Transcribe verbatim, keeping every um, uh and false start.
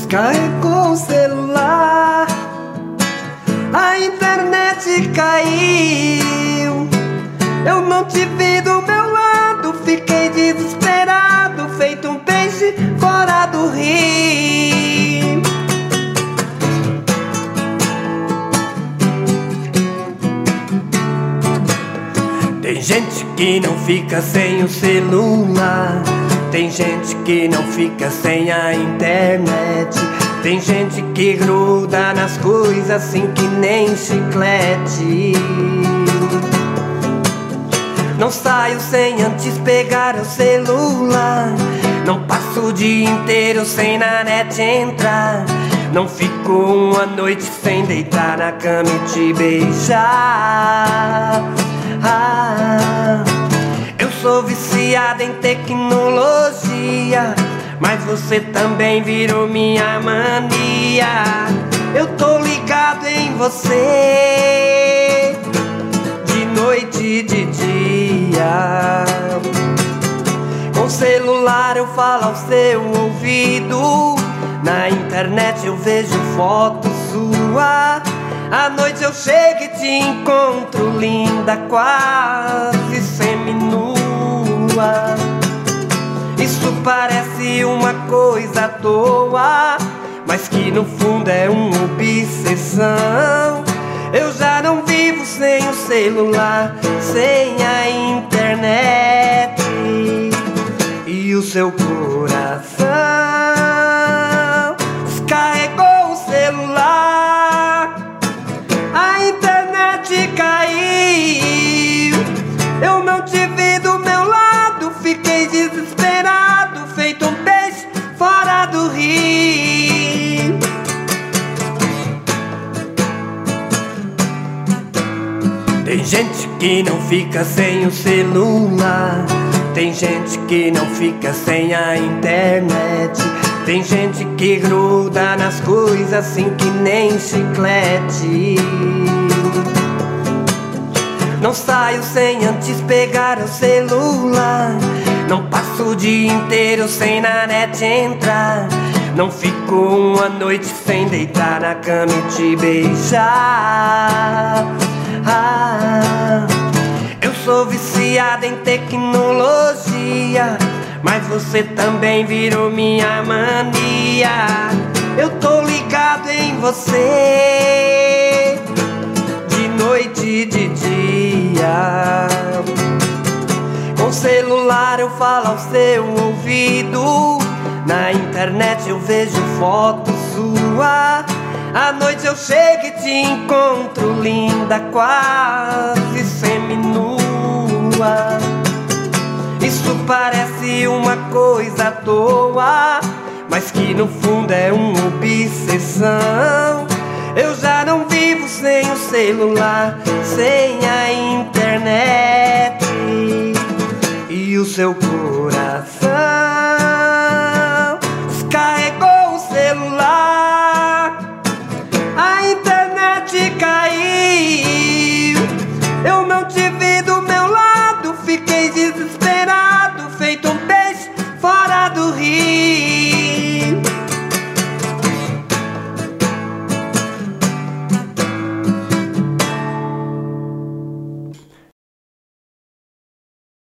descarregou o celular, a internet caiu. Eu não te vi do meu lado, fiquei desesperado, feito um peixe fora do rio. Tem gente que não fica sem o celular, tem gente que não fica sem a internet, tem gente que gruda nas coisas assim que nem chiclete. Não saio sem antes pegar o celular, não passo o dia inteiro sem na net entrar, não fico uma noite sem deitar na cama e te beijar. Ah, eu sou viciada em tecnologia, mas você também virou minha mania. Eu tô ligado em você, de noite e de dia. Com celular eu falo ao seu ouvido, na internet eu vejo foto sua. À noite eu chego e te encontro linda, quase seminua. Isso parece uma coisa à toa, mas que no fundo é uma obsessão. Eu já não vivo sem o celular, sem a internet e o seu coração descarregou o celular, a internet caiu. Eu não te vi do meu lado, fiquei desesperado, feito um peixe fora do rio. Tem gente que não fica sem o celular, tem gente que não fica sem a internet, tem gente que gruda nas coisas assim que nem chiclete. Não saio sem antes pegar o celular, não passo o dia inteiro sem na net entrar, não fico uma noite sem deitar na cama e te beijar. Ah, eu sou viciada em tecnologia, mas você também virou minha mania. Eu tô ligado em você, de noite e de dia. Com celular eu falo ao seu ouvido, na internet eu vejo foto sua. À noite eu chego e te encontro linda, quase seminua. Isso parece uma coisa à toa, mas que no fundo é uma obsessão. Eu já não vivo sem o celular, sem a internet e o seu coração